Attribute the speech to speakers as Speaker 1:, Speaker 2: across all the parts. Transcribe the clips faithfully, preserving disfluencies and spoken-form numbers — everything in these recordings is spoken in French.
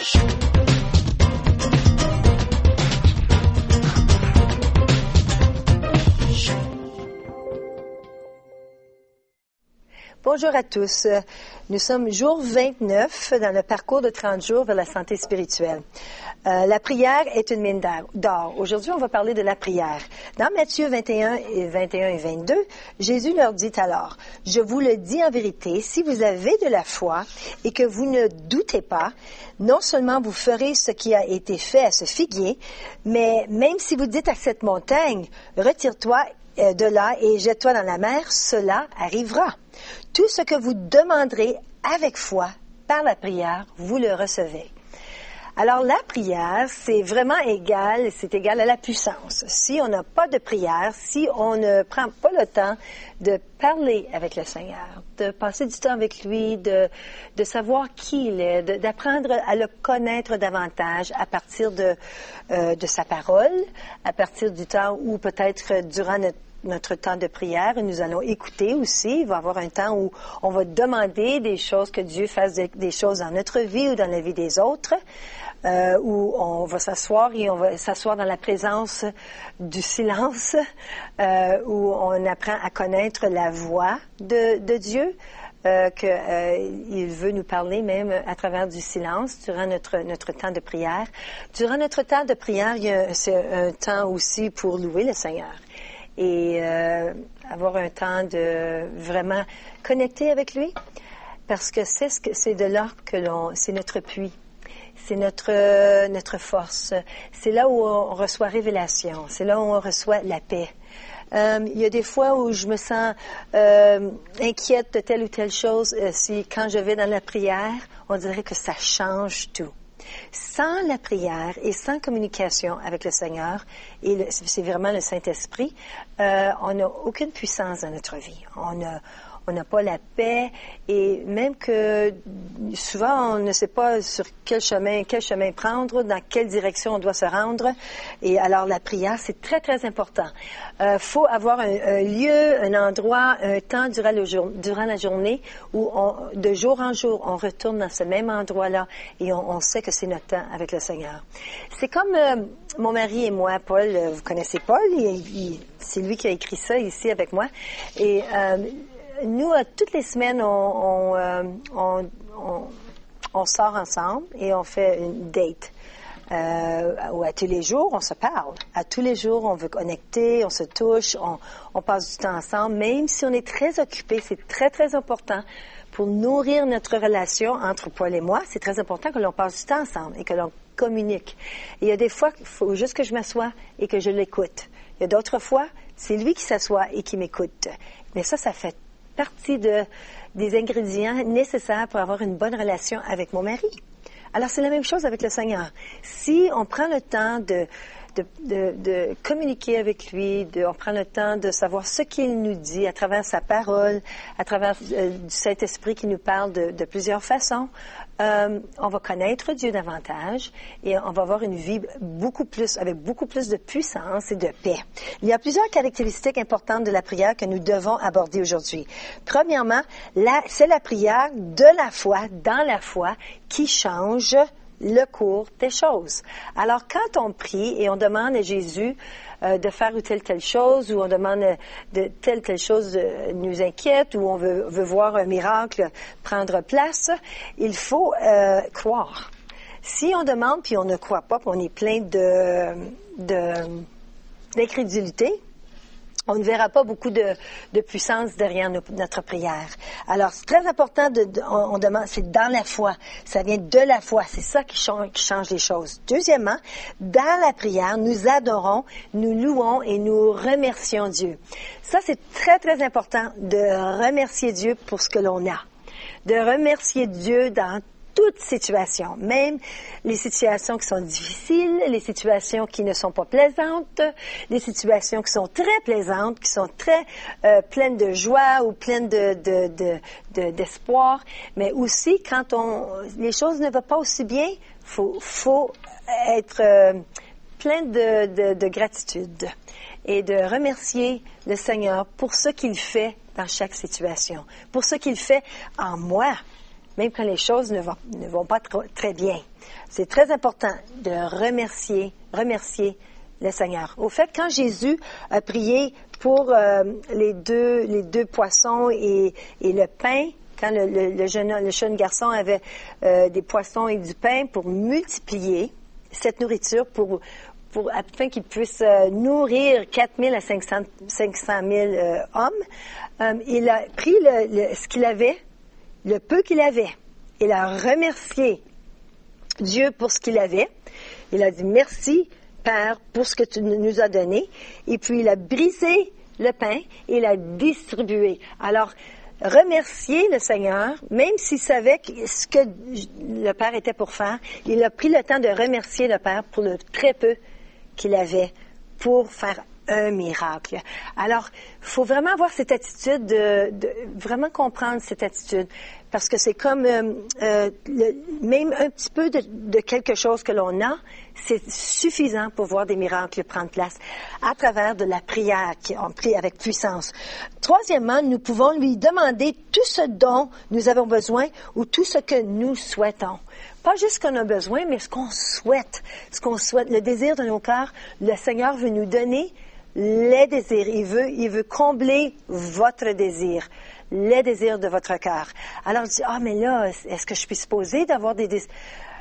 Speaker 1: Bonjour à tous. Nous sommes jour vingt-neuf dans le parcours de trente jours vers la santé spirituelle. Euh, la prière est une mine d'or. Aujourd'hui, on va parler de la prière. Dans Matthieu vingt et un et vingt et un et vingt-deux, Jésus leur dit alors, « Je vous le dis en vérité, si vous avez de la foi et que vous ne doutez pas, non seulement vous ferez ce qui a été fait à ce figuier, mais même si vous dites à cette montagne, retire-toi de là et jette-toi dans la mer, cela arrivera. Tout ce que vous demanderez avec foi par la prière, vous le recevez. » Alors, la prière, c'est vraiment égal, c'est égal à la puissance. Si on n'a pas de prière, si on ne prend pas le temps de parler avec le Seigneur, de passer du temps avec lui, de, de savoir qui il est, de, d'apprendre à le connaître davantage à partir de, euh, de sa parole, à partir du temps où peut-être durant notre notre temps de prière, nous allons écouter aussi. Il va y avoir un temps où on va demander des choses, que Dieu fasse des, des choses dans notre vie ou dans la vie des autres, euh, où on va s'asseoir et on va s'asseoir dans la présence du silence, euh, où on apprend à connaître la voix de, de Dieu, euh, qu'il euh, veut nous parler même à travers du silence durant notre, notre temps de prière. Durant notre temps de prière, il y a, c'est un temps aussi pour louer le Seigneur. Et euh, avoir un temps de vraiment connecter avec lui, parce que c'est ce que c'est de là que l'on, c'est notre puits, c'est notre euh, notre force, c'est là où on reçoit révélation, c'est là où on reçoit la paix. Euh, il y a des fois où je me sens euh, inquiète de telle ou telle chose. Euh, si quand je vais dans la prière, on dirait que ça change tout. Sans la prière et sans communication avec le Seigneur, et le, c'est vraiment le Saint-Esprit, euh, on n'a aucune puissance dans notre vie. On a, on n'a pas la paix, et même que souvent on ne sait pas sur quel chemin, quel chemin prendre, dans quelle direction on doit se rendre. Et alors la prière, c'est très très important. Euh, faut avoir un, un lieu, un endroit, un temps durant, le jour, durant la journée où on, de jour en jour, on retourne dans ce même endroit-là et on, on sait que c'est notre temps avec le Seigneur. C'est comme euh, mon mari et moi, Paul. Vous connaissez Paul, il, il, c'est lui qui a écrit ça ici avec moi. Et euh, nous, toutes les semaines, on, on, euh, on, on, on sort ensemble et on fait une date. Euh, où à tous les jours, on se parle. À tous les jours, on veut connecter, on se touche, on, on passe du temps ensemble. Même si on est très occupé, c'est très, très important pour nourrir notre relation entre Paul et moi. C'est très important que l'on passe du temps ensemble et que l'on communique. Et il y a des fois qu'il faut juste que je m'assoie et que je l'écoute. Il y a d'autres fois, c'est lui qui s'assoit et qui m'écoute. Mais ça, ça fait partie de, des ingrédients nécessaires pour avoir une bonne relation avec mon mari. Alors, c'est la même chose avec le Seigneur. Si on prend le temps de, de, de, de communiquer avec lui, de, on prend le temps de savoir ce qu'il nous dit à travers sa parole, à travers euh, du Saint-Esprit qui nous parle de, de plusieurs façons, euh, on va connaître Dieu davantage et on va avoir une vie beaucoup plus, avec beaucoup plus de puissance et de paix. Il y a plusieurs caractéristiques importantes de la prière que nous devons aborder aujourd'hui. Premièrement, la, c'est la prière de la foi, dans la foi, qui change le cours des choses. Alors, quand on prie et on demande à Jésus euh, de faire ou telle telle chose, ou on demande de telle telle chose euh, nous inquiète, ou on veut, veut voir un miracle prendre place, il faut euh, croire. Si on demande puis on ne croit pas, puis on est plein de, de d'incrédulité, on ne verra pas beaucoup de, de puissance derrière nos, notre prière. Alors, c'est très important, de, de, on, on demande, c'est dans la foi. Ça vient de la foi. C'est ça qui change, qui change les choses. Deuxièmement, dans la prière, nous adorons, nous louons et nous remercions Dieu. Ça, c'est très, très important de remercier Dieu pour ce que l'on a. De remercier Dieu dans toute situation, même les situations qui sont difficiles, les situations qui ne sont pas plaisantes, les situations qui sont très plaisantes, qui sont très euh, pleines de joie ou pleines de, de, de, de, d'espoir, mais aussi quand on, les choses ne vont pas aussi bien, faut, faut être euh, plein de, de, de gratitude et de remercier le Seigneur pour ce qu'il fait dans chaque situation, pour ce qu'il fait en moi. même quand les choses ne vont, ne vont pas trop, très bien. C'est très important de remercier, remercier le Seigneur. Au fait, quand Jésus a prié pour euh, les deux, les deux poissons et, et le pain, quand le, le, le, jeune, le jeune garçon avait euh, des poissons et du pain pour multiplier cette nourriture, pour, pour afin qu'il puisse euh, nourrir quatre mille à cinq cent mille euh, hommes, euh, il a pris le, le, ce qu'il avait, le peu qu'il avait. Il a remercié Dieu pour ce qu'il avait. Il a dit merci, Père, pour ce que tu nous as donné. Et puis, il a brisé le pain et l'a distribué. Alors, remercier le Seigneur, même s'il savait ce que le Père était pour faire, il a pris le temps de remercier le Père pour le très peu qu'il avait pour faire un miracle. Alors, il faut vraiment avoir cette attitude, de, de vraiment comprendre cette attitude, parce que c'est comme euh, euh, le, même un petit peu de, de quelque chose que l'on a, c'est suffisant pour voir des miracles prendre place à travers de la prière qu'on prie avec puissance. Troisièmement, nous pouvons lui demander tout ce dont nous avons besoin ou tout ce que nous souhaitons. Pas juste ce qu'on a besoin, mais ce qu'on souhaite. Ce qu'on souhaite, le désir de nos cœurs, le Seigneur veut nous donner les désirs. Il veut, il veut combler votre désir, les désirs de votre cœur. Alors, je dis, ah, mais là, est-ce que je suis supposée d'avoir des désirs?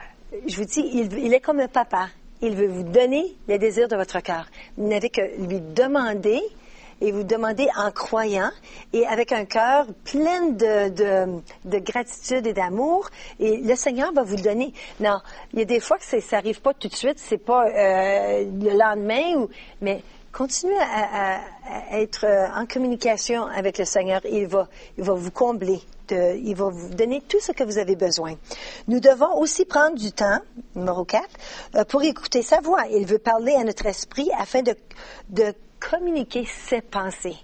Speaker 1: Je vous dis, il, il est comme un papa. Il veut vous donner les désirs de votre cœur. Vous n'avez que lui demander, et vous demander en croyant et avec un cœur plein de, de, de gratitude et d'amour, et le Seigneur va vous le donner. Non, il y a des fois que ça n'arrive pas tout de suite, c'est pas euh, le lendemain, ou, mais continuez à, à, à être en communication avec le Seigneur. Il va, il va vous combler. De, il va vous donner tout ce que vous avez besoin. Nous devons aussi prendre du temps, numéro quatre, euh, pour écouter sa voix. Il veut parler à notre esprit afin de, de communiquer ses pensées.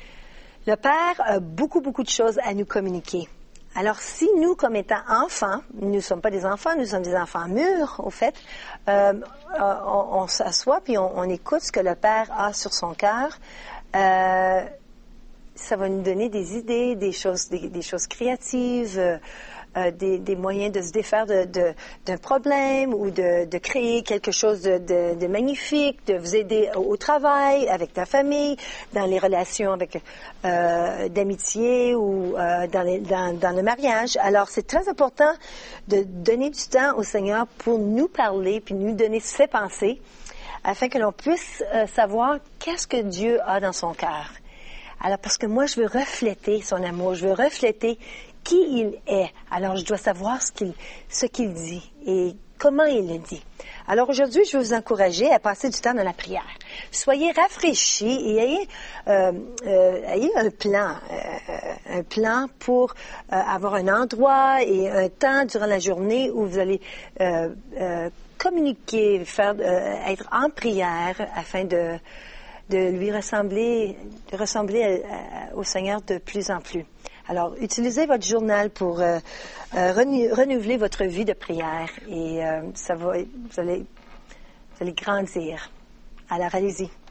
Speaker 1: Le Père a beaucoup, beaucoup de choses à nous communiquer. Alors, si nous, comme étant enfants, nous ne sommes pas des enfants, nous sommes des enfants mûrs, au fait, euh, on, on s'assoit puis on, on écoute ce que le Père a sur son cœur. Euh, ça va nous donner des idées, des choses, des, des choses créatives, euh, euh, des, des moyens de se défaire de, de, d'un problème ou de, de créer quelque chose de, de, de magnifique, de vous aider au, au travail, avec ta famille, dans les relations avec euh, d'amitié ou euh, dans, les, dans, dans le mariage. Alors, c'est très important de donner du temps au Seigneur pour nous parler puis nous donner ses pensées afin que l'on puisse euh, savoir qu'est-ce que Dieu a dans son cœur. Alors, parce que moi, je veux refléter son amour, je veux refléter qui il est. Alors, je dois savoir ce qu'il, ce qu'il dit et comment il le dit. Alors, aujourd'hui, je veux vous encourager à passer du temps dans la prière. Soyez rafraîchis et ayez, euh, euh, ayez un plan, euh, un plan pour euh, avoir un endroit et un temps durant la journée où vous allez euh, euh, communiquer, faire, euh, être en prière afin de de lui ressembler, de ressembler à, à, au Seigneur de plus en plus. Alors, utilisez votre journal pour euh, euh, renou- renouveler votre vie de prière et euh, ça va, vous allez, vous allez grandir. Alors, allez-y.